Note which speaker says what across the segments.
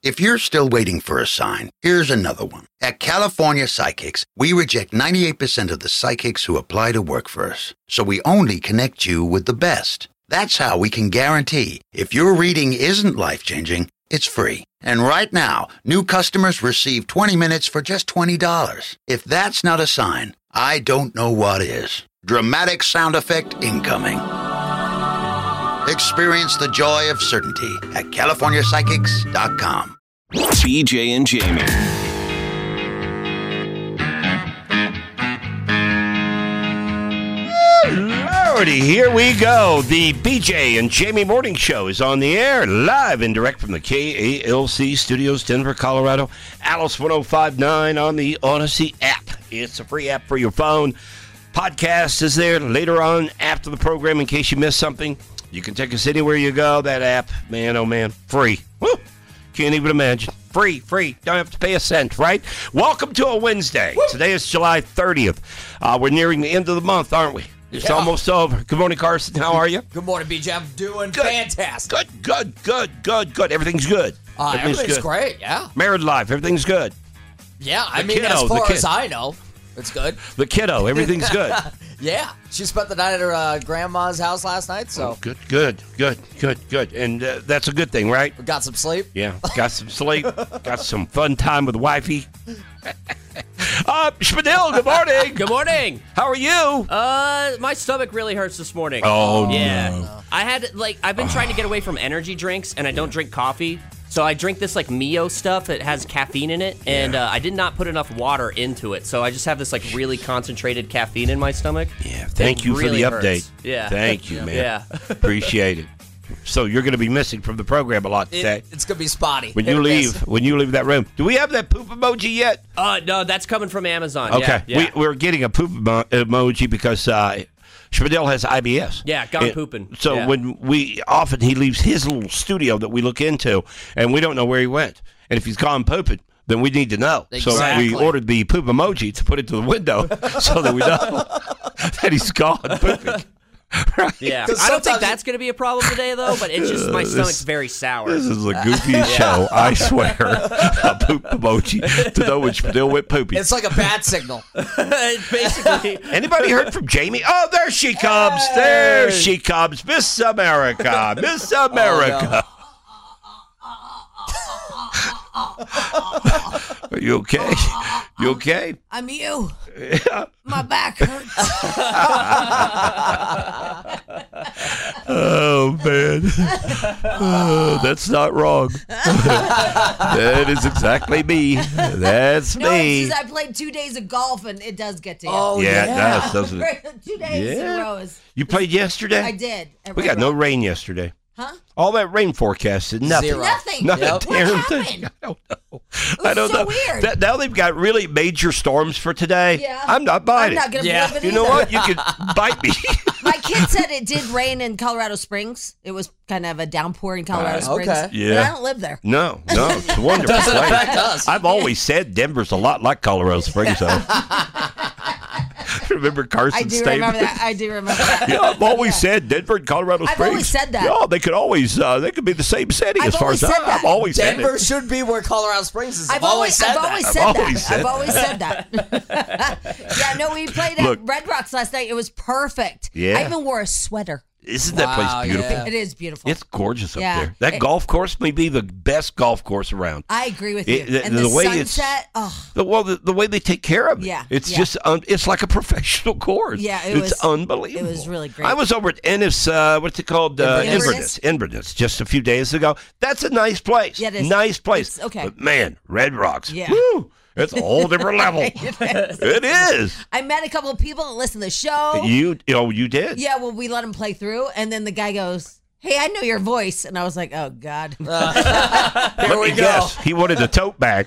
Speaker 1: If you're still waiting for a sign, here's another one. At California Psychics, we reject 98% of the psychics who apply to work for us. So we only connect you with the best. That's how we can guarantee if your reading isn't life-changing, it's free. And right now, new customers receive 20 minutes for just $20. If that's not a sign, I don't know what is. Dramatic sound effect incoming. Experience the joy of certainty at CaliforniaPsychics.com.
Speaker 2: BJ and Jamie.
Speaker 3: Lordy, here we go. The BJ and Jamie Morning Show is on the air, live and direct from the KALC Studios, Denver, Colorado. Alice 1059 on the Odyssey app. It's a free app for your phone. Podcast is there later on after the program in case you missed something. You can take us anywhere you go. That app, man, oh man, free. Woo! Can't even imagine. Free. Don't have to pay a cent, right? Welcome to a Wednesday. Woo! Today is July 30th. We're nearing the end of the month, aren't we? It's almost over. Good morning, Carson. How are you?
Speaker 4: Good morning, BJ. I'm doing fantastic.
Speaker 3: Good. Everything's good.
Speaker 4: Everything's great, yeah.
Speaker 3: Married life, everything's good.
Speaker 4: Yeah, I mean, as far as I know, it's good.
Speaker 3: The kiddo, everything's good.
Speaker 4: Yeah, she spent the night at her grandma's house last night, so.
Speaker 3: Oh, good. And that's a good thing, right?
Speaker 4: We got some sleep.
Speaker 3: Yeah, got some sleep. Got some fun time with wifey. Spadil, good morning.
Speaker 5: Good morning.
Speaker 3: How are you?
Speaker 5: My stomach really hurts this morning.
Speaker 3: Oh,
Speaker 5: yeah.
Speaker 3: no.
Speaker 5: I've been trying to get away from energy drinks, and I don't drink coffee. So I drink this Mio stuff that has caffeine in it, and I did not put enough water into it. So I just have this really concentrated caffeine in my stomach.
Speaker 3: Yeah, thank you for the update.
Speaker 5: Hurts. Yeah.
Speaker 3: Thank you, man.
Speaker 5: Yeah.
Speaker 3: Appreciate it. So you're going to be missing from the program a lot today.
Speaker 4: It's going to be spotty.
Speaker 3: When you leave that room. Do we have that poop emoji yet?
Speaker 5: No, that's coming from Amazon.
Speaker 3: Okay.
Speaker 5: Yeah.
Speaker 3: We're getting a poop emoji because Spadil has IBS.
Speaker 5: Yeah, gone pooping.
Speaker 3: So when he leaves his little studio that we look into, and we don't know where he went. And if he's gone pooping, then we need to know.
Speaker 4: Exactly.
Speaker 3: So we ordered the poop emoji to put it to the window so that we know that he's gone pooping. Right.
Speaker 5: Yeah, I don't think that's going to be a problem today, though, but it's just my stomach's very sour.
Speaker 3: This is the goofiest show, I swear. A poop emoji to know which Spadil went poopy.
Speaker 4: It's like a bat signal.
Speaker 5: Basically.
Speaker 3: Anybody heard from Jamie? Oh, there she comes. Hey. There she comes. Miss America. Miss America. Are you okay? You okay?
Speaker 6: I'm you.
Speaker 3: Yeah.
Speaker 6: My back hurts.
Speaker 3: Oh, man. That's not wrong. That is exactly me. That's
Speaker 6: No,
Speaker 3: me.
Speaker 6: it's just I played 2 days of golf, and it does get to you.
Speaker 4: Oh,
Speaker 3: Yeah,
Speaker 4: yeah.
Speaker 3: it does, doesn't it?
Speaker 6: 2 days in a row.
Speaker 3: You played yesterday?
Speaker 6: I did.
Speaker 3: We got no rain yesterday.
Speaker 6: Huh?
Speaker 3: All that rain forecast is nothing.
Speaker 4: Zero.
Speaker 6: Nothing.
Speaker 3: Not
Speaker 6: What
Speaker 3: a damn
Speaker 6: happened?
Speaker 3: thing. I don't know.
Speaker 6: It
Speaker 3: I don't
Speaker 6: was so
Speaker 3: know.
Speaker 6: weird.
Speaker 3: Now they've got really major storms for today.
Speaker 6: Yeah.
Speaker 3: I'm not buying
Speaker 6: I'm not going to
Speaker 4: Yeah.
Speaker 6: believe it
Speaker 3: You know
Speaker 6: either.
Speaker 3: what? You could bite me.
Speaker 6: My kid said it did rain in Colorado Springs. It was kind of a downpour in Colorado Springs.
Speaker 4: okay.
Speaker 3: Yeah.
Speaker 6: But I don't live there.
Speaker 3: No, it's a wonderful
Speaker 4: Doesn't
Speaker 3: place.
Speaker 4: affect us.
Speaker 3: I've always said Denver's a lot like Colorado Springs, though. Remember Carson's
Speaker 6: I do
Speaker 3: statement?
Speaker 6: remember that. I do remember that.
Speaker 3: Yeah, I've always said Denver and Colorado
Speaker 6: I've
Speaker 3: Springs.
Speaker 6: always said that.
Speaker 3: Yeah, they could always, they could be the same city
Speaker 6: I've
Speaker 3: as far
Speaker 6: always
Speaker 3: as
Speaker 6: said that.
Speaker 3: I've always said
Speaker 4: Denver
Speaker 3: it.
Speaker 4: should be where Colorado Springs is.
Speaker 6: I've always said that.
Speaker 3: I've always said
Speaker 6: that. Yeah, no, we played at
Speaker 3: Look.
Speaker 6: Red Rocks last night. It was perfect.
Speaker 3: Yeah.
Speaker 6: I even wore a sweater.
Speaker 3: Isn't that
Speaker 4: Wow,
Speaker 3: place beautiful?
Speaker 4: yeah.
Speaker 6: It is beautiful.
Speaker 3: It's gorgeous up
Speaker 6: Yeah.
Speaker 3: there. That golf course may be the best golf course around.
Speaker 6: I agree with you.
Speaker 3: The
Speaker 6: And the
Speaker 3: way it's-
Speaker 6: sunset, oh,
Speaker 3: The way they take care of it.
Speaker 6: Yeah,
Speaker 3: It's
Speaker 6: yeah.
Speaker 3: just, it's like a professional course.
Speaker 6: Yeah,
Speaker 3: it's unbelievable.
Speaker 6: it was really great.
Speaker 3: I was over at Ennis, what's it called? Inverness, just a few days ago. That's a nice place.
Speaker 6: Yeah, it is.
Speaker 3: Nice place.
Speaker 6: It's okay.
Speaker 3: But man, Red Rocks.
Speaker 6: Yeah.
Speaker 3: Woo, it's a whole different level. It is.
Speaker 6: I met a couple of people that listen to the show.
Speaker 3: You did?
Speaker 6: Yeah, well, we let them play through, and then the guy goes, "Hey, I know your voice," and I was like, "Oh God."
Speaker 3: Let me guess. He wanted a tote bag.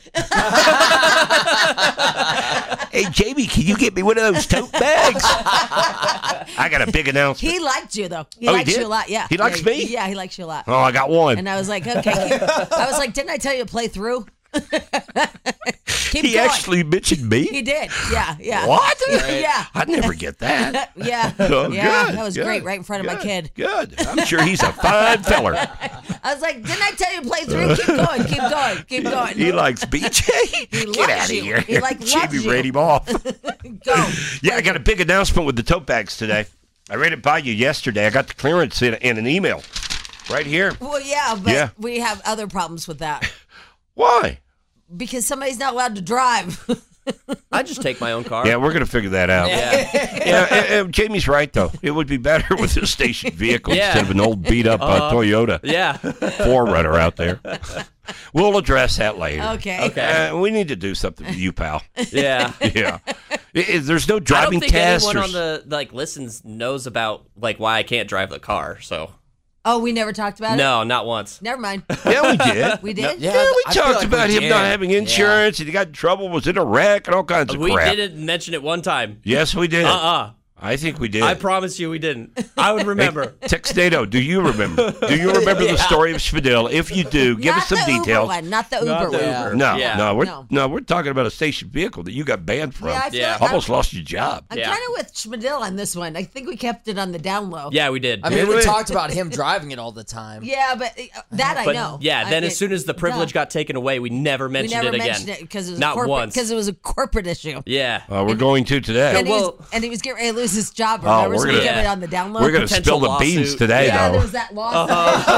Speaker 3: Hey, Jamie, can you get me one of those tote bags? I got a big announcement.
Speaker 6: He liked you though. He
Speaker 3: Oh, he
Speaker 6: likes
Speaker 3: did?
Speaker 6: you a lot. Yeah.
Speaker 3: He likes
Speaker 6: Yeah,
Speaker 3: me?
Speaker 6: Yeah, he likes you a lot.
Speaker 3: Oh, I got one.
Speaker 6: And I was like, okay. I was like, didn't I tell you to play through? Keep
Speaker 3: He
Speaker 6: going.
Speaker 3: actually mentioned me?
Speaker 6: He did. Yeah.
Speaker 3: What?
Speaker 6: Yeah.
Speaker 3: I'd never get that.
Speaker 6: Yeah.
Speaker 3: Oh,
Speaker 6: Yeah.
Speaker 3: good,
Speaker 6: That was
Speaker 3: good,
Speaker 6: great right in front of my
Speaker 3: good,
Speaker 6: kid.
Speaker 3: Good. I'm sure he's a fine feller.
Speaker 6: I was like, didn't I tell you to play 3? Keep going. Keep going. Keep going.
Speaker 3: He likes BJ.
Speaker 6: He
Speaker 3: Get
Speaker 6: loves
Speaker 3: out of
Speaker 6: you.
Speaker 3: here.
Speaker 6: He, like, loves
Speaker 3: Jamie
Speaker 6: you.
Speaker 3: ran him off.
Speaker 6: Go.
Speaker 3: Yeah, I got a big announcement with the tote bags today. I ran it by you yesterday. I got the clearance in an email right here.
Speaker 6: Well, yeah, but
Speaker 3: Yeah.
Speaker 6: we have other problems with that
Speaker 3: Why?
Speaker 6: because somebody's not allowed to drive.
Speaker 5: I just take my own car.
Speaker 3: Yeah, we're going to figure that out.
Speaker 5: Yeah.
Speaker 3: Jamie's right, though. It would be better with a station vehicle
Speaker 5: Yeah.
Speaker 3: instead of an old beat-up Toyota
Speaker 5: Yeah.
Speaker 3: 4Runner out there. We'll address that later.
Speaker 6: Okay.
Speaker 3: We need to do something with you, pal.
Speaker 5: Yeah.
Speaker 3: Yeah. There's no
Speaker 5: I
Speaker 3: driving
Speaker 5: don't think
Speaker 3: test.
Speaker 5: anyone
Speaker 3: or
Speaker 5: on the listens knows about why I can't drive the car. So
Speaker 6: Oh, we never talked about it?
Speaker 5: no, not once.
Speaker 6: Never mind.
Speaker 3: Yeah, we did.
Speaker 6: We did?
Speaker 3: Yeah, we
Speaker 7: I feel
Speaker 3: talked
Speaker 7: like
Speaker 3: about
Speaker 7: we
Speaker 3: him
Speaker 7: did.
Speaker 3: not having insurance, and he got in trouble, was in a wreck, and all kinds of
Speaker 5: We
Speaker 3: crap.
Speaker 5: didn't mention it one time.
Speaker 3: Yes, we did. I think we did.
Speaker 5: I promise you we didn't. I would remember.
Speaker 3: Textado, do you remember? Do you remember the story of Spadil? If you do, give
Speaker 6: Not
Speaker 3: us some
Speaker 6: the Uber
Speaker 3: details.
Speaker 6: one, not the Uber
Speaker 5: Not the
Speaker 6: one.
Speaker 5: Uber.
Speaker 3: No,
Speaker 5: Yeah.
Speaker 3: no, we're talking about a station vehicle that you got banned from.
Speaker 6: Yeah, I feel
Speaker 5: Yeah.
Speaker 6: like
Speaker 3: Almost lost your job.
Speaker 6: I'm
Speaker 5: Yeah.
Speaker 6: kind of with Schmidl on this one. I think we kept it on the down low.
Speaker 5: Yeah, we did.
Speaker 7: I mean,
Speaker 3: Did
Speaker 7: we
Speaker 3: we?
Speaker 7: talked about him driving it all the time.
Speaker 6: Yeah, but that I
Speaker 5: but
Speaker 6: know.
Speaker 5: yeah, then as
Speaker 6: it-
Speaker 5: soon as the privilege
Speaker 6: duh.
Speaker 5: got taken away, we never
Speaker 6: we
Speaker 5: mentioned
Speaker 6: never
Speaker 5: it again.
Speaker 6: mentioned it because it was
Speaker 5: Not once.
Speaker 6: because it was a corporate issue.
Speaker 5: Yeah.
Speaker 3: We're going to today.
Speaker 6: And,
Speaker 5: well-
Speaker 6: he was getting ready to lose his job.
Speaker 3: Oh,
Speaker 6: Remember?
Speaker 3: we're
Speaker 6: So we
Speaker 3: gonna-
Speaker 6: kept it on the down low.
Speaker 3: We're going to
Speaker 5: Potential
Speaker 3: spill the beans
Speaker 5: lawsuit.
Speaker 3: today,
Speaker 6: Yeah, there
Speaker 3: though.
Speaker 6: was that lawsuit.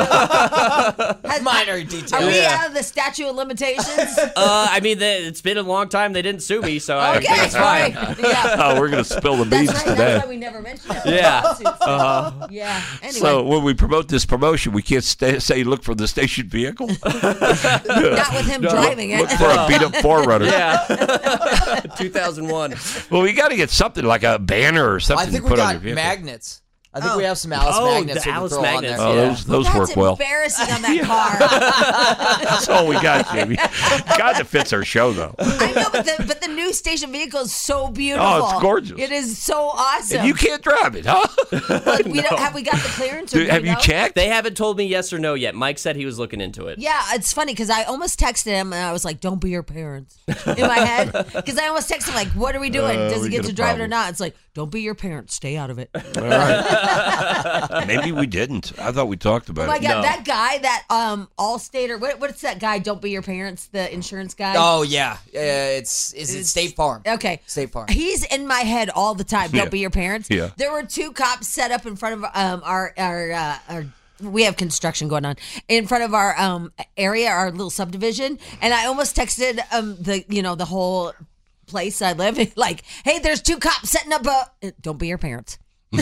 Speaker 7: Minor details.
Speaker 6: Are we
Speaker 5: Yeah.
Speaker 6: out of the statute of limitations?
Speaker 5: I mean, it's been a long time. They didn't sue me, so I
Speaker 6: Okay,
Speaker 5: think it's fine.
Speaker 6: Yeah.
Speaker 3: Oh, we're going to spill the beans
Speaker 6: That's right.
Speaker 3: today.
Speaker 6: That's why we never mentioned it.
Speaker 5: Yeah.
Speaker 6: Yeah. Anyway,
Speaker 3: So when we promote this promotion, we can't say look for the station vehicle.
Speaker 6: not with him driving it.
Speaker 3: Look for a beat-up 4Runner.
Speaker 5: Yeah. 2001.
Speaker 3: Well, we got to get something like a banner or something
Speaker 7: I think
Speaker 3: to put
Speaker 7: we
Speaker 3: on your
Speaker 7: got
Speaker 3: vehicle.
Speaker 7: magnets. I think
Speaker 6: Oh.
Speaker 7: we have some Alice
Speaker 5: Oh,
Speaker 7: magnets
Speaker 5: the
Speaker 7: we can
Speaker 5: Alice
Speaker 7: throw
Speaker 5: magnets,
Speaker 7: on
Speaker 3: Oh,
Speaker 7: there.
Speaker 5: yeah.
Speaker 3: those
Speaker 6: That's
Speaker 3: work well.
Speaker 6: embarrassing on that car.
Speaker 3: That's all we got, Jamie. God, that fits our show, though.
Speaker 6: I know, but the new station vehicle is so beautiful.
Speaker 3: Oh, it's gorgeous.
Speaker 6: It is so awesome.
Speaker 3: And you can't drive it, huh?
Speaker 6: Like, have we got the clearance? Or
Speaker 3: Dude,
Speaker 6: do
Speaker 3: have
Speaker 6: we
Speaker 3: you
Speaker 6: know?
Speaker 3: checked?
Speaker 5: They haven't told me yes or no yet. Mike said he was looking into it.
Speaker 6: Yeah, it's funny because I almost texted him and I was like, "Don't be your parents," in my head because I almost texted him like, "What are we doing? Does
Speaker 3: we
Speaker 6: he get
Speaker 3: got
Speaker 6: to
Speaker 3: a
Speaker 6: drive it or
Speaker 3: problem.
Speaker 6: not?" It's like, "Don't be your parents. Stay out of it."
Speaker 3: All right. Maybe we didn't. I thought we talked about
Speaker 6: Oh my
Speaker 3: it.
Speaker 6: god, that guy, that Allstate or what's that guy? Don't be your parents, the insurance guy.
Speaker 7: Oh yeah, is it State Farm?
Speaker 6: Okay.
Speaker 7: State Farm.
Speaker 6: He's in my head all the time. Don't
Speaker 3: Yeah.
Speaker 6: be your parents.
Speaker 3: Yeah.
Speaker 6: There were 2 cops set up in front of our we have construction going on in front of our area, our little subdivision, and I almost texted the whole place I live in, like, "Hey, there's 2 cops setting up a don't be your parents."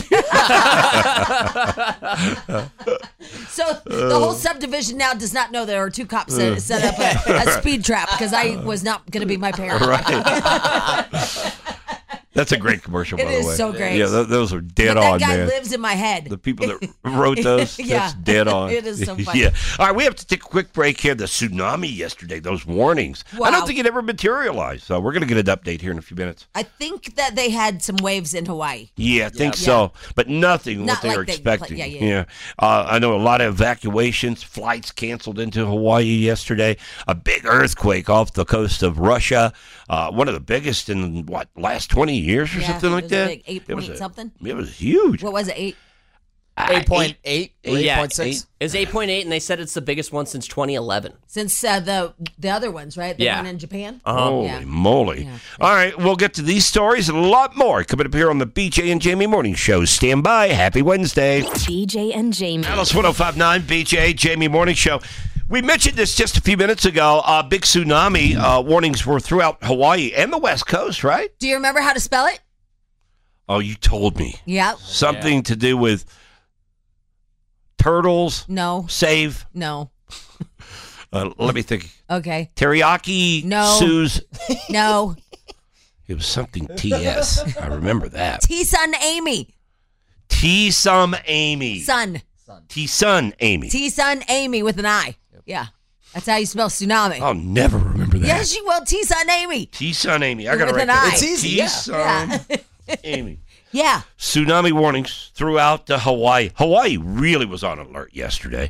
Speaker 6: So the whole subdivision now does not know there are 2 cops that set up a speed trap because I was not going to be my parent.
Speaker 3: Right. That's a great commercial, by
Speaker 6: It
Speaker 3: the way.
Speaker 6: is so great.
Speaker 3: Yeah, those are dead
Speaker 6: But
Speaker 3: on,
Speaker 6: that guy
Speaker 3: man.
Speaker 6: lives in my head.
Speaker 3: The people that wrote those,
Speaker 6: Yeah.
Speaker 3: that's dead on.
Speaker 6: It is so funny.
Speaker 3: Yeah. All right, we have to take a quick break here. The tsunami yesterday, those warnings. I
Speaker 6: Wow.
Speaker 3: don't think it ever materialized. So we're going to get an update here in a few minutes.
Speaker 6: I think that they had some waves in Hawaii.
Speaker 3: Yeah, I think so. But nothing
Speaker 6: Not
Speaker 3: what they
Speaker 6: like
Speaker 3: were
Speaker 6: they-
Speaker 3: expecting.
Speaker 6: yeah.
Speaker 3: I know a lot of evacuations, flights canceled into Hawaii yesterday. A big earthquake off the coast of Russia. One of the biggest in, last 20 years or
Speaker 6: Yeah,
Speaker 3: something
Speaker 6: it
Speaker 3: like
Speaker 6: was a
Speaker 3: that?
Speaker 6: big 8
Speaker 3: It was
Speaker 6: point something.
Speaker 3: It was huge.
Speaker 6: What was it? 8?
Speaker 7: 8.8 or
Speaker 5: Yeah,
Speaker 7: 8.6.
Speaker 5: It was 8.8, and they said it's the biggest one since 2011.
Speaker 6: Since the other ones, right? The
Speaker 5: Yeah.
Speaker 6: one in Japan.
Speaker 3: Holy
Speaker 6: Yeah.
Speaker 3: moly.
Speaker 6: Yeah.
Speaker 3: All right, we'll get to these stories and a lot more coming up here on the BJ and Jamie Morning Show. Stand by. Happy Wednesday.
Speaker 8: BJ and Jamie.
Speaker 3: Alice 1059, BJ, Jamie Morning Show. We mentioned this just a few minutes ago. Big tsunami warnings were throughout Hawaii and the West Coast, right?
Speaker 6: Do you remember how to spell it?
Speaker 3: Oh, you told me.
Speaker 6: Yeah.
Speaker 3: Something to do with turtles,
Speaker 6: No.
Speaker 3: save.
Speaker 6: No.
Speaker 3: Let me think.
Speaker 6: Okay.
Speaker 3: Teriyaki,
Speaker 6: No.
Speaker 3: Sue's.
Speaker 6: No.
Speaker 3: It was something TS. I remember that.
Speaker 6: T-Sun Amy.
Speaker 3: T-Sum Amy.
Speaker 6: Sun.
Speaker 3: T-Sun Amy.
Speaker 6: T-Sun Amy with an I. Yeah. That's how you spell tsunami.
Speaker 3: I'll never remember that.
Speaker 6: Yes, you will. T-Sun Amy.
Speaker 3: T-Sun Amy. I got to
Speaker 6: With
Speaker 3: write
Speaker 6: an
Speaker 3: that.
Speaker 6: I.
Speaker 7: It's easy, yeah.
Speaker 3: T-Sun Amy.
Speaker 6: Yeah.
Speaker 3: Tsunami warnings throughout Hawaii. Hawaii really was on alert yesterday.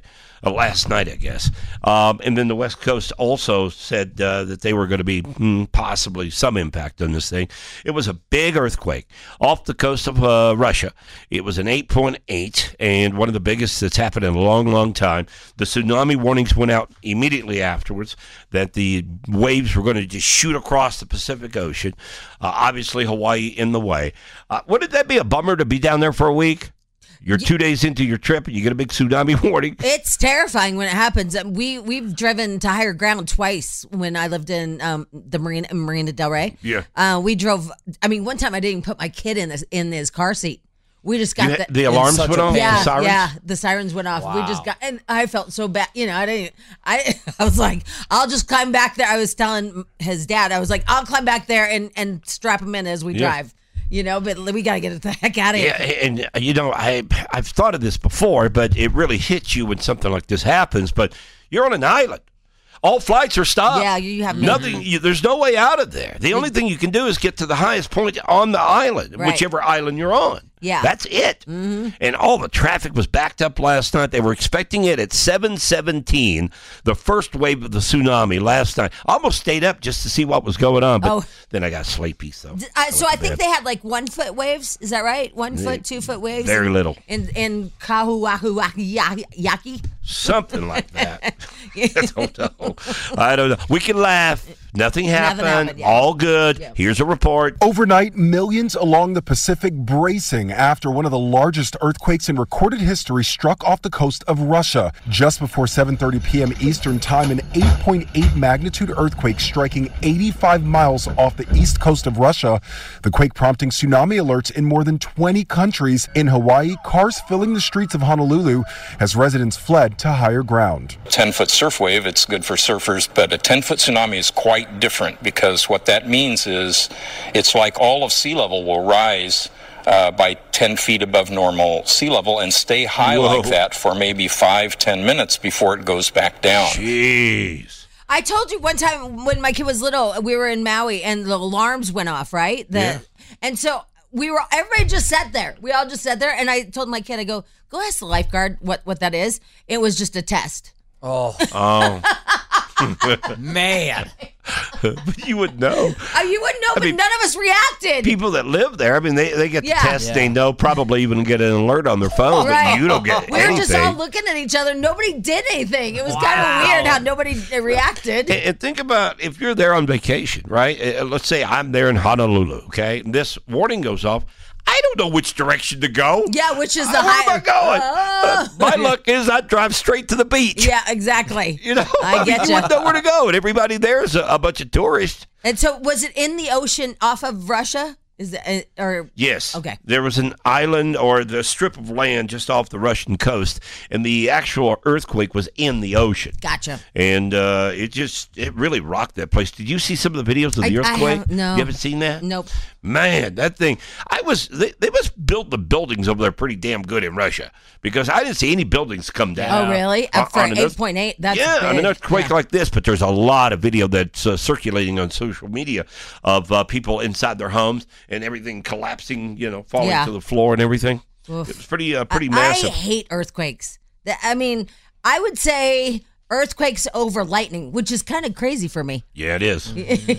Speaker 3: last night, I guess. And then the West Coast also said that they were going to be possibly some impact on this thing. It was a big earthquake off the coast of Russia. It was an 8.8 and one of the biggest that's happened in a long, long time. The tsunami warnings went out immediately afterwards that the waves were going to just shoot across the Pacific Ocean. Obviously, Hawaii in the way. Wouldn't that be a bummer to be down there for a week? You're 2 days into your trip and you get a big tsunami warning.
Speaker 6: It's terrifying when it happens. We've driven to higher ground twice when I lived in the Marina Del Rey.
Speaker 3: Yeah.
Speaker 6: We drove. I mean, one time I didn't even put my kid in his car seat. We just got
Speaker 3: the alarms went off.
Speaker 6: Yeah,
Speaker 3: the sirens?
Speaker 6: yeah, the sirens went off.
Speaker 7: Wow.
Speaker 6: We just got, and I felt so bad. I was like, I'll just climb back there. I was telling his dad, I was like, I'll climb back there and strap him in as we drive. But we got to get the heck out of here.
Speaker 3: Yeah, and I've thought of this before, but it really hits you when something like this happens. But you're on an island. All flights are stopped.
Speaker 6: Yeah, you have
Speaker 3: nothing. There's no way out of there. The only thing you can do is get to the highest point on the island,
Speaker 6: Right.
Speaker 3: whichever island you're on.
Speaker 6: Yeah.
Speaker 3: That's it. Mm-hmm. And all the traffic was backed up last night. They were expecting it at 7:17, the first wave of the tsunami last night. I almost stayed up just to see what was going on, but then I got sleepy. So
Speaker 6: I think they had like 1 foot waves. Is that right? 1 foot, 2 foot waves?
Speaker 3: Very little.
Speaker 6: In Kahuahuaki.
Speaker 3: Something like that. I don't know. We can laugh. Nothing happened.
Speaker 6: Yeah.
Speaker 3: All good.
Speaker 6: Yeah.
Speaker 3: Here's a report.
Speaker 8: Overnight, millions along the Pacific bracing after one of the largest earthquakes in recorded history struck off the coast of Russia. Just before 7:30 p.m. Eastern Time, an 8.8 magnitude earthquake striking 85 miles off the east coast of Russia. The quake prompting tsunami alerts in more than 20 countries. In Hawaii, cars filling the streets of Honolulu as residents fled to higher ground.
Speaker 9: 10-foot surf wave, it's good for surfers, but a 10-foot tsunami is quite different because what that means is it's like all of sea level will rise by 10 feet above normal sea level and stay high like that for maybe 5-10 minutes before it goes back down.
Speaker 3: Jeez.
Speaker 6: I told you one time when my kid was little, we were in Maui and the alarms went off, right? And so everybody just sat there. We all just sat there, and I told my kid, I go ask the lifeguard what that is. It was just a test.
Speaker 7: Oh. Man.
Speaker 3: But you would know.
Speaker 6: You wouldn't know, but none of us reacted.
Speaker 3: People that live there, I mean, they get the
Speaker 6: Yeah.
Speaker 3: test.
Speaker 7: Yeah.
Speaker 3: They know, probably even get an alert on their phone,
Speaker 6: Right.
Speaker 3: but you don't get
Speaker 6: We were
Speaker 3: anything.
Speaker 6: just all looking at each other. Nobody did anything. It was kind of weird how nobody reacted.
Speaker 3: And think about if you're there on vacation, right? Let's say I'm there in Honolulu, okay? And this warning goes off. I don't know which direction to go.
Speaker 6: Yeah, which is the
Speaker 3: Where am I
Speaker 6: higher.
Speaker 3: going? My luck is I drive straight to the beach.
Speaker 6: Yeah, exactly.
Speaker 3: I
Speaker 6: get
Speaker 3: you
Speaker 6: you.
Speaker 3: wouldn't know where to go, and everybody there is a bunch of tourists.
Speaker 6: And so, was it in the ocean off of Russia? Is it or
Speaker 3: Yes.
Speaker 6: Okay.
Speaker 3: There was an island or the strip of land just off the Russian coast, and the actual earthquake was in the ocean.
Speaker 6: Gotcha.
Speaker 3: And it really rocked that place. Did you see some of the videos of the earthquake?
Speaker 6: No.
Speaker 3: You haven't seen that?
Speaker 6: Nope.
Speaker 3: Man, that thing. They must build the buildings over there pretty damn good in Russia because I didn't see any buildings come down.
Speaker 6: Oh, really? For
Speaker 3: on an earth-
Speaker 6: 8.8? That's
Speaker 3: yeah,
Speaker 6: big.
Speaker 3: on an earthquake
Speaker 6: Yeah.
Speaker 3: like this, but there's a lot of video that's circulating on social media of people inside their homes and everything collapsing, falling
Speaker 6: Yeah.
Speaker 3: to the floor and everything.
Speaker 6: Oof.
Speaker 3: It was pretty massive.
Speaker 6: I hate earthquakes. I mean, I would say earthquakes over lightning, which is kind of crazy for me.
Speaker 3: Yeah, it is.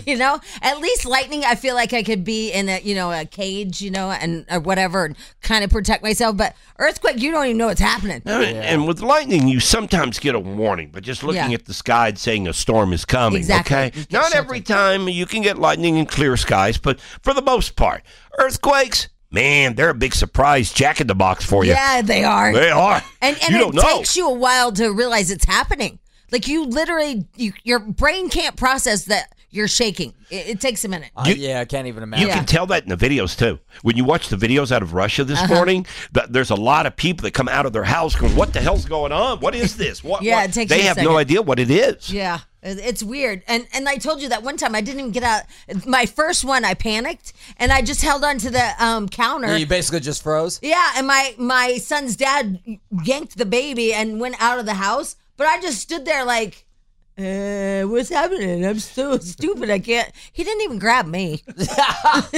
Speaker 6: At least lightning, I feel like I could be in a cage, and or whatever, and kind of protect myself. But earthquake, you don't even know what's happening.
Speaker 3: And with lightning, you sometimes get a warning, but just looking
Speaker 6: Yeah.
Speaker 3: at the sky and saying a storm is coming,
Speaker 6: Exactly.
Speaker 3: okay?
Speaker 6: Get
Speaker 3: Not
Speaker 6: sheltered.
Speaker 3: every time you can get lightning in clear skies, but for the most part, earthquakes, man, they're a big surprise jack in the box for you.
Speaker 6: Yeah, they are.
Speaker 3: They are.
Speaker 6: And
Speaker 3: you
Speaker 6: it
Speaker 3: don't know.
Speaker 6: takes you a while to realize it's happening. Like you literally, your brain can't process that you're shaking. It takes a minute.
Speaker 7: Yeah, I can't even imagine.
Speaker 3: You can tell that in the videos, too. When you watch the videos out of Russia this morning, there's a lot of people that come out of their house going, what the hell's going on? What is this?
Speaker 6: Yeah,
Speaker 3: what?
Speaker 6: it takes
Speaker 3: They
Speaker 6: you a
Speaker 3: have
Speaker 6: second.
Speaker 3: no idea what it is.
Speaker 6: Yeah, it's weird. And I told you that one time I didn't even get out. My first one, I panicked and I just held on to the counter.
Speaker 7: You basically just froze?
Speaker 6: Yeah, and my son's dad yanked the baby and went out of the house. But I just stood there like, what's happening? I'm so stupid. I can't. He didn't even grab me.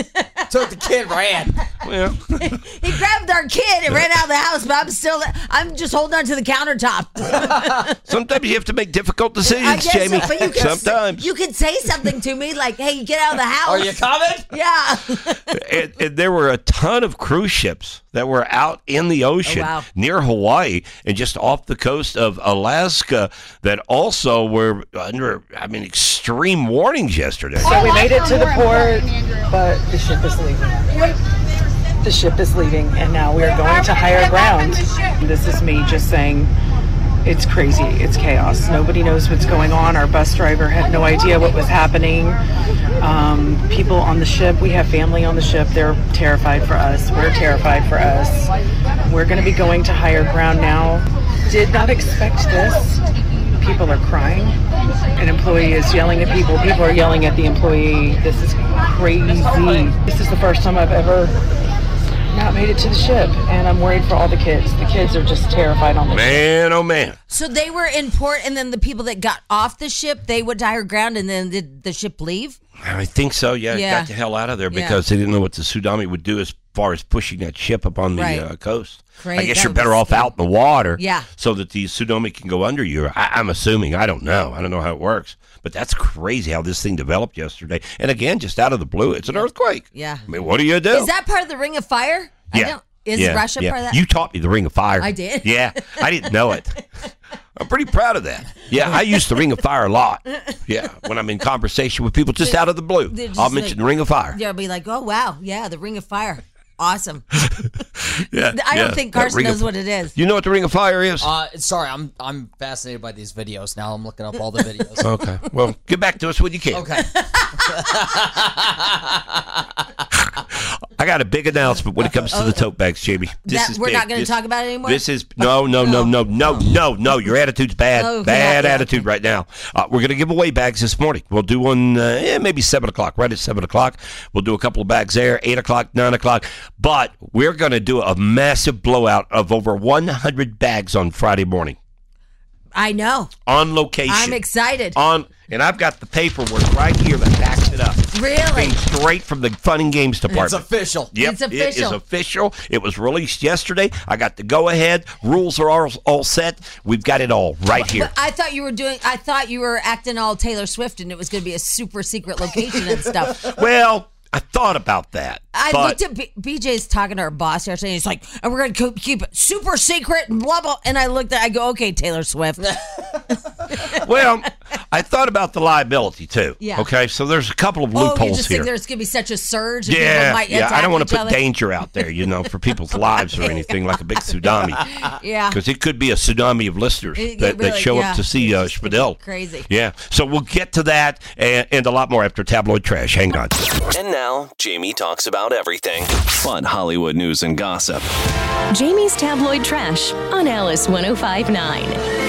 Speaker 4: Took the kid, ran.
Speaker 3: Well,
Speaker 6: He grabbed our kid and ran out of the house, but I'm just holding on to the countertop.
Speaker 3: sometimes you have to make difficult decisions,
Speaker 6: I guess
Speaker 3: Jamie.
Speaker 6: so, but you can
Speaker 3: Sometimes.
Speaker 6: you can say something to me like, "Hey, get out of the house."
Speaker 4: Are you coming?
Speaker 6: Yeah.
Speaker 3: And there were a ton of cruise ships that were out in the ocean
Speaker 6: wow.
Speaker 3: near Hawaii and just off the coast of Alaska that also were under, extreme warnings yesterday.
Speaker 10: So we made it to the port, but the ship is leaving. The ship is leaving, and now we are going to higher ground. This is me just saying, it's crazy. It's chaos. Nobody knows what's going on. Our bus driver had no idea what was happening. People on the ship, we have family on the ship. They're terrified for us. We're terrified for us. We're going to be going to higher ground now. Did not expect this. People are crying. An employee is yelling at people. People are yelling at the employee. This is crazy. This is the first time I've ever not made it to the ship, and I'm worried for all the kids. The kids are just terrified on the ship.
Speaker 3: Man, oh man.
Speaker 6: So they were in port, and then the people that got off the ship, they went to higher ground, and then did the ship leave?
Speaker 3: I think so, yeah.
Speaker 6: Yeah.
Speaker 3: Got the hell out of there because they didn't know what the tsunami would do as far as pushing that ship up on the
Speaker 6: Right.
Speaker 3: coast.
Speaker 6: Crazy.
Speaker 3: I guess
Speaker 6: That
Speaker 3: you're
Speaker 6: would
Speaker 3: better
Speaker 6: be
Speaker 3: off
Speaker 6: scary.
Speaker 3: out in the water
Speaker 6: Yeah.
Speaker 3: so that the tsunami can go under you. I'm assuming. I don't know. I don't know how it works. But that's crazy how this thing developed yesterday. And again, just out of the blue, it's an earthquake.
Speaker 6: Yeah.
Speaker 3: I mean, what do you do?
Speaker 6: Is that part of the Ring of Fire?
Speaker 3: Yeah.
Speaker 6: Is Russia part of that?
Speaker 3: You taught me the Ring of Fire.
Speaker 6: I did?
Speaker 3: Yeah. I didn't know it. I'm pretty proud of that. Yeah, I use the Ring of Fire a lot. Yeah, when I'm in conversation with people just out of the blue,
Speaker 6: They're just
Speaker 3: I'll mention the Ring of Fire.
Speaker 6: They'll be like, oh, wow. Yeah, the Ring of Fire. Awesome.
Speaker 3: Yeah,
Speaker 6: I don't think
Speaker 3: that
Speaker 6: Carson
Speaker 3: Ring of-
Speaker 6: knows what it is.
Speaker 3: You know what the Ring of Fire is?
Speaker 4: Sorry, I'm fascinated by these videos. Now I'm looking up all the videos.
Speaker 3: Okay. Well, get back to us when you can.
Speaker 4: Okay.
Speaker 3: I got a big announcement when it comes to the tote bags, Jamie. This is
Speaker 6: We're
Speaker 3: big.
Speaker 6: not going to
Speaker 3: This-
Speaker 6: talk about it anymore?
Speaker 3: This is no. Your attitude's bad.
Speaker 6: Oh,
Speaker 3: bad
Speaker 6: yeah,
Speaker 3: attitude right now. We're going to give away bags this morning. We'll do one, maybe 7 o'clock. Right at 7 o'clock, we'll do a couple of bags there. 8 o'clock, 9 o'clock. But we're going to do a massive blowout of over 100 bags on Friday morning
Speaker 6: I know.
Speaker 3: on location.
Speaker 6: I'm excited.
Speaker 3: And I've got the paperwork right here that backs it up.
Speaker 6: Really?
Speaker 3: Came straight from the Fun and Games department.
Speaker 4: It's official.
Speaker 3: Yep,
Speaker 6: It's
Speaker 3: it is
Speaker 6: official.
Speaker 3: official. It was released yesterday. I got the go-ahead. Rules are all set. We've got it all right here.
Speaker 6: But I thought you were acting all Taylor Swift, and it was going to be a super secret location and stuff.
Speaker 3: Well, I thought about that.
Speaker 6: I
Speaker 3: but
Speaker 6: looked at BJ's talking to our boss yesterday, and he's like, and we're going to keep it super secret and blah, blah. And I go, okay, Taylor Swift.
Speaker 3: Well, I thought about the liability, too.
Speaker 6: Yeah.
Speaker 3: Okay, so there's a couple of
Speaker 6: Oh, you
Speaker 3: loopholes
Speaker 6: just
Speaker 3: here.
Speaker 6: think there's going to be such a surge? And people
Speaker 3: Yeah,
Speaker 6: might
Speaker 3: yeah. I
Speaker 6: attack
Speaker 3: don't want
Speaker 6: each
Speaker 3: to put
Speaker 6: other?
Speaker 3: danger out there, for people's lives or anything like a big tsunami.
Speaker 6: Yeah.
Speaker 3: Because it could be a tsunami of listeners
Speaker 6: It
Speaker 3: that
Speaker 6: really-
Speaker 3: show
Speaker 6: yeah.
Speaker 3: up to see Spadell.
Speaker 6: Crazy.
Speaker 3: Yeah. So we'll get to that and a lot more after Tabloid Trash. Hang on.
Speaker 2: And now, Jamie talks about everything. Fun Hollywood news and gossip.
Speaker 11: Jamie's Tabloid Trash on Alice 105.9.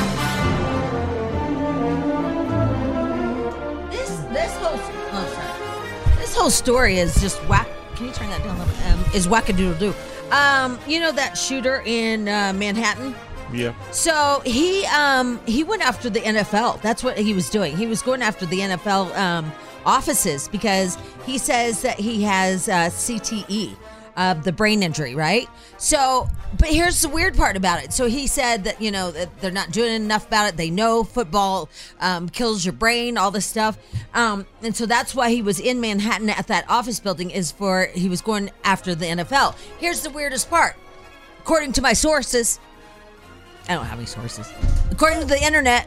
Speaker 6: This whole story is just whack. Can you turn that down a little bit? Is wackadoodle-doo. You know that shooter in Manhattan?
Speaker 3: Yeah.
Speaker 6: So he went after the NFL. That's what he was doing. He was going after the NFL offices because he says that he has CTE, the brain injury, right? So, but here's the weird part about it. So he said that, that they're not doing enough about it. They know football kills your brain, all this stuff. And so that's why he was in Manhattan at that office building he was going after the NFL. Here's the weirdest part. According to my sources, I don't have any sources. According to the internet,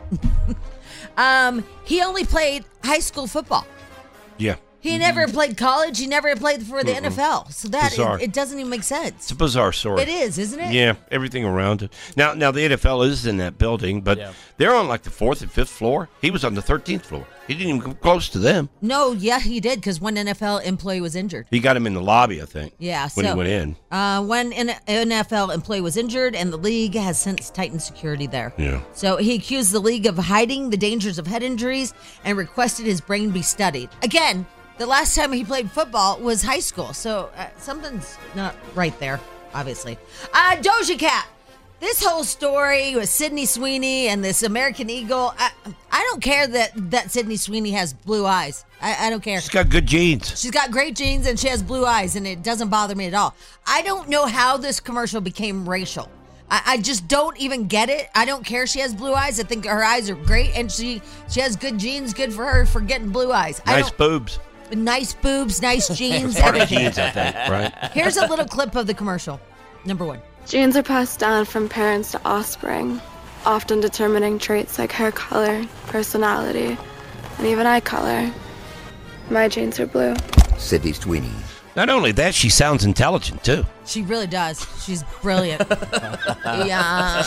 Speaker 6: he only played high school football.
Speaker 3: Yeah.
Speaker 6: He never played college. He never played for the NFL. So that
Speaker 3: Bizarre.
Speaker 6: it doesn't even make sense.
Speaker 3: It's a bizarre story.
Speaker 6: It is, isn't it?
Speaker 3: Yeah, everything around it. Now the NFL is in that building, but they're on like the 4th and 5th floor. He was on the 13th floor. He didn't even come close to them.
Speaker 6: No, yeah, he did because one NFL employee was injured.
Speaker 3: He got him in the lobby, I think.
Speaker 6: Yeah,
Speaker 3: when he went in.
Speaker 6: When an NFL employee was injured, and the league has since tightened security there.
Speaker 3: Yeah.
Speaker 6: So he accused the league of hiding the dangers of head injuries and requested his brain be studied. Again, the last time he played football was high school, so something's not right there, obviously. Doja Cat. This whole story with Sydney Sweeney and this American Eagle, I don't care that Sydney Sweeney has blue eyes. I don't care.
Speaker 3: She's got good genes.
Speaker 6: She's got great genes and she has blue eyes, and it doesn't bother me at all. I don't know how this commercial became racial. I just don't even get it. I don't care she has blue eyes. I think her eyes are great, and she has good genes. Good for her for getting blue eyes.
Speaker 3: Nice boobs.
Speaker 6: Nice boobs, nice genes,
Speaker 3: Part of
Speaker 6: everything.
Speaker 3: genes, I think, right?
Speaker 6: Here's a little clip of the commercial. Number 1.
Speaker 12: Genes are passed down from parents to offspring, often determining traits like hair color, personality, and even eye color. My genes are blue.
Speaker 1: Sydney Sweeney.
Speaker 3: Not only that, she sounds intelligent, too.
Speaker 6: She really does. She's brilliant. Yeah.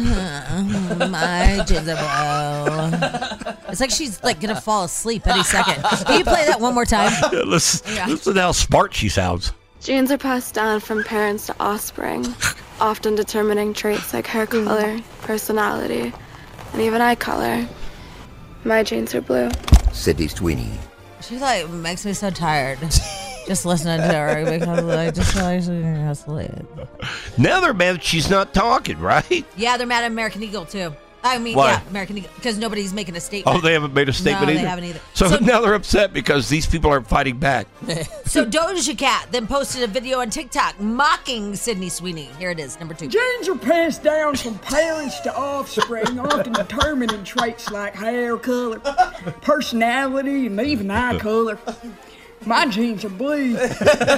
Speaker 6: My genes are blue. It's like she's like going to fall asleep any second. Can you play that one more time?
Speaker 3: Yeah, listen to how smart she sounds.
Speaker 12: Genes are passed down from parents to offspring, often determining traits like hair color, personality, and even eye color. My genes are blue.
Speaker 1: Sydney Sweeney.
Speaker 6: She like makes me so tired. Just listening to her because I just feel like she's gonna sleep.
Speaker 3: Now they're mad that she's not talking, right?
Speaker 6: Yeah, they're mad at American Eagle too. I mean,
Speaker 3: Why?
Speaker 6: yeah, American Eagle, because nobody's making a statement.
Speaker 3: Oh, they haven't made a statement
Speaker 6: No,
Speaker 3: either?
Speaker 6: they haven't either.
Speaker 3: So now they're upset because these people aren't fighting back.
Speaker 6: So Doja Cat then posted a video on TikTok mocking Sydney Sweeney. Here it is, number 2.
Speaker 13: Genes are passed down from parents to offspring, often determining traits like hair color, personality, and even eye color. My genes are blue.
Speaker 6: It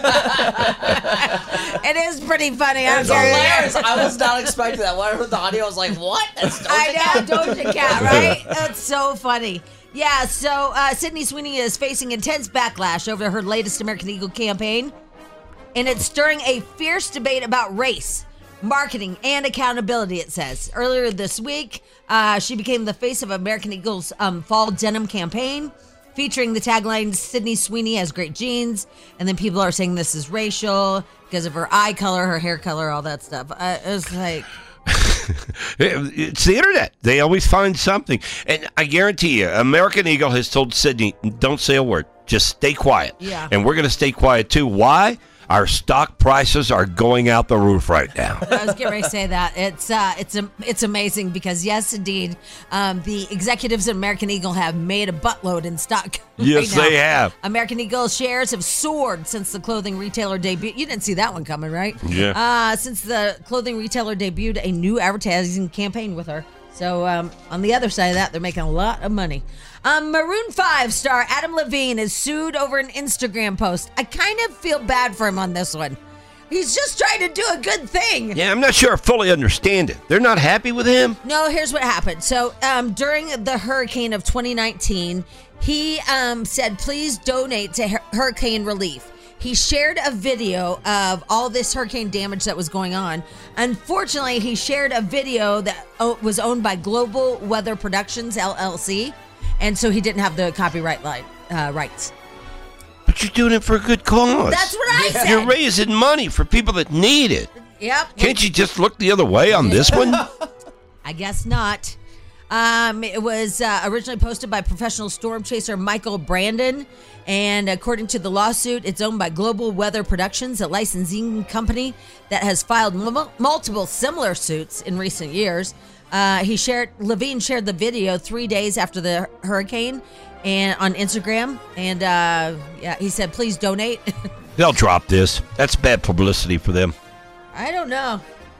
Speaker 6: is pretty funny.
Speaker 4: It's hilarious. I was not expecting that. When I heard the audio, I was like, what? That's Doja Cat?
Speaker 6: Doja Cat, right? That's so funny. Yeah, so Sydney Sweeney is facing intense backlash over her latest American Eagle campaign, and it's stirring a fierce debate about race, marketing, and accountability, it says. Earlier this week, she became the face of American Eagle's fall denim campaign, featuring the tagline, Sydney Sweeney has great genes, and then people are saying this is racial because of her eye color, her hair color, all that stuff. It's like...
Speaker 3: It's the internet. They always find something. And I guarantee you, American Eagle has told Sydney, don't say a word. Just stay quiet.
Speaker 6: Yeah.
Speaker 3: And we're going to stay quiet, too. Why? Our stock prices are going out the roof right now.
Speaker 6: I was getting ready to say that. It's amazing because, yes, indeed, the executives at American Eagle have made a buttload in stock.
Speaker 3: Yes,
Speaker 6: right now.
Speaker 3: they have.
Speaker 6: American Eagle shares have soared since the clothing retailer debuted. You didn't see that one coming, right?
Speaker 3: Yeah.
Speaker 6: Since the clothing retailer debuted a new advertising campaign with her. So on the other side of that, they're making a lot of money. Maroon 5 star Adam Levine is sued over an Instagram post. I kind of feel bad for him on this one. He's just trying to do a good thing.
Speaker 3: Yeah, I'm not sure I fully understand it. They're not happy with him?
Speaker 6: No, here's what happened. So during the hurricane of 2019, he said, please donate to hurricane relief. He shared a video of all this hurricane damage that was going on. Unfortunately, he shared a video that was owned by Global Weather Productions, LLC. And so he didn't have the copyright rights.
Speaker 3: But you're doing it for a good cause.
Speaker 6: That's what I said.
Speaker 3: You're raising money for people that need it.
Speaker 6: Yep.
Speaker 3: Can't you just look the other way on this one?
Speaker 6: I guess not. It was originally posted by professional storm chaser Michael Brandon. And according to the lawsuit, it's owned by Global Weather Productions, a licensing company that has filed multiple similar suits in recent years. Levine shared the video 3 days after the hurricane and on Instagram. And he said, please donate.
Speaker 3: They'll drop this. That's bad publicity for them.
Speaker 6: I don't know.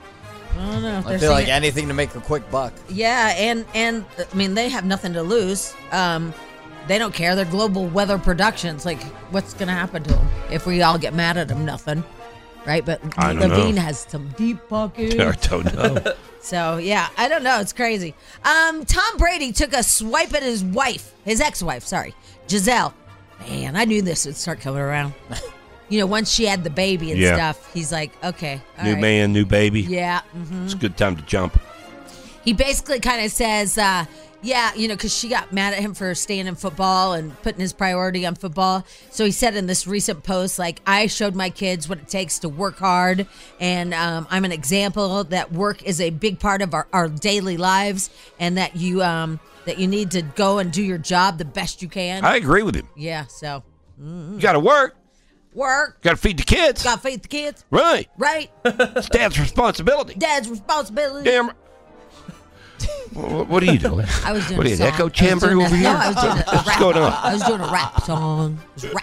Speaker 7: I feel like anything to make a quick buck.
Speaker 6: Yeah, and I mean, they have nothing to lose. They don't care. They're Global Weather Productions. Like, what's going to happen to them if we all get mad at them? Nothing. Right? But Levine has some deep pockets.
Speaker 3: I don't know.
Speaker 6: So, yeah, I don't know. It's crazy. Tom Brady took a swipe at his ex-wife, Giselle. Man, I knew this would start coming around. Once she had the baby and stuff, he's like, okay.
Speaker 3: New man, new baby.
Speaker 6: Yeah.
Speaker 3: It's a good time to jump.
Speaker 6: He basically kind of says, because she got mad at him for staying in football and putting his priority on football. So he said in this recent post, like, I showed my kids what it takes to work hard. And I'm an example that work is a big part of our daily lives, and that you need to go and do your job the best you can.
Speaker 3: I agree with him.
Speaker 6: Yeah, so.
Speaker 3: You got to work.
Speaker 6: Work.
Speaker 3: Got to feed the kids.
Speaker 6: Got to feed the kids.
Speaker 3: Right.
Speaker 6: Right.
Speaker 3: It's Dad's responsibility.
Speaker 6: Dad's responsibility.
Speaker 3: Damn. What are you doing?
Speaker 6: I was doing
Speaker 3: what are
Speaker 6: a
Speaker 3: you,
Speaker 6: song.
Speaker 3: an echo chamber over here?
Speaker 6: No, I was doing a
Speaker 3: What's
Speaker 6: rap.
Speaker 3: going on?
Speaker 6: I was doing a rap song. It was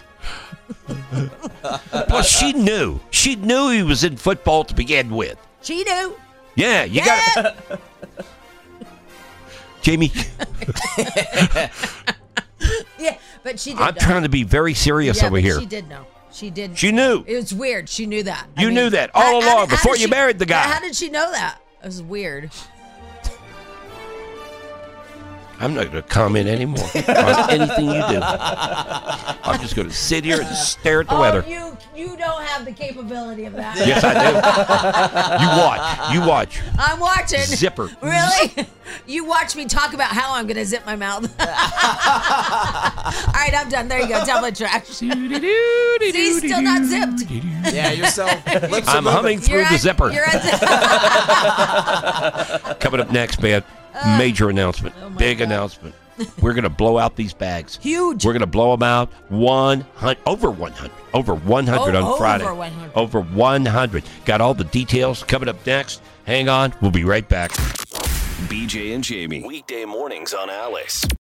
Speaker 6: rap.
Speaker 3: Well, she knew. She knew he was in football to begin with.
Speaker 6: She knew.
Speaker 3: Yeah, you got Jamie.
Speaker 6: Yeah, but she did
Speaker 3: I'm
Speaker 6: know.
Speaker 3: trying to be very serious
Speaker 6: Yeah,
Speaker 3: over
Speaker 6: but
Speaker 3: here.
Speaker 6: She did know. She did.
Speaker 3: She knew.
Speaker 6: It was weird. She knew that.
Speaker 3: You knew that all along before you married the guy.
Speaker 6: How did she know that? It was weird.
Speaker 3: I'm not going to comment anymore on anything you do. I'm just going to sit here and stare at the weather.
Speaker 6: You don't have the capability of that.
Speaker 3: Yes, I do. You watch.
Speaker 6: I'm watching.
Speaker 3: Zipper.
Speaker 6: Really? You watch me talk about how I'm going to zip my mouth. All right, I'm done. There you go. Tablet trash. See, still not zipped.
Speaker 7: Yeah, you're so.
Speaker 3: I'm humming through the zipper.
Speaker 6: You're at
Speaker 3: Coming up next, man. Major announcement. Big announcement. We're going to blow out these bags.
Speaker 6: Huge.
Speaker 3: We're going to blow them out. Over 100 on Friday.
Speaker 6: Over 100.
Speaker 3: Over 100. Got all the details coming up next. Hang on. We'll be right back.
Speaker 2: BJ and Jamie. Weekday mornings on Alice.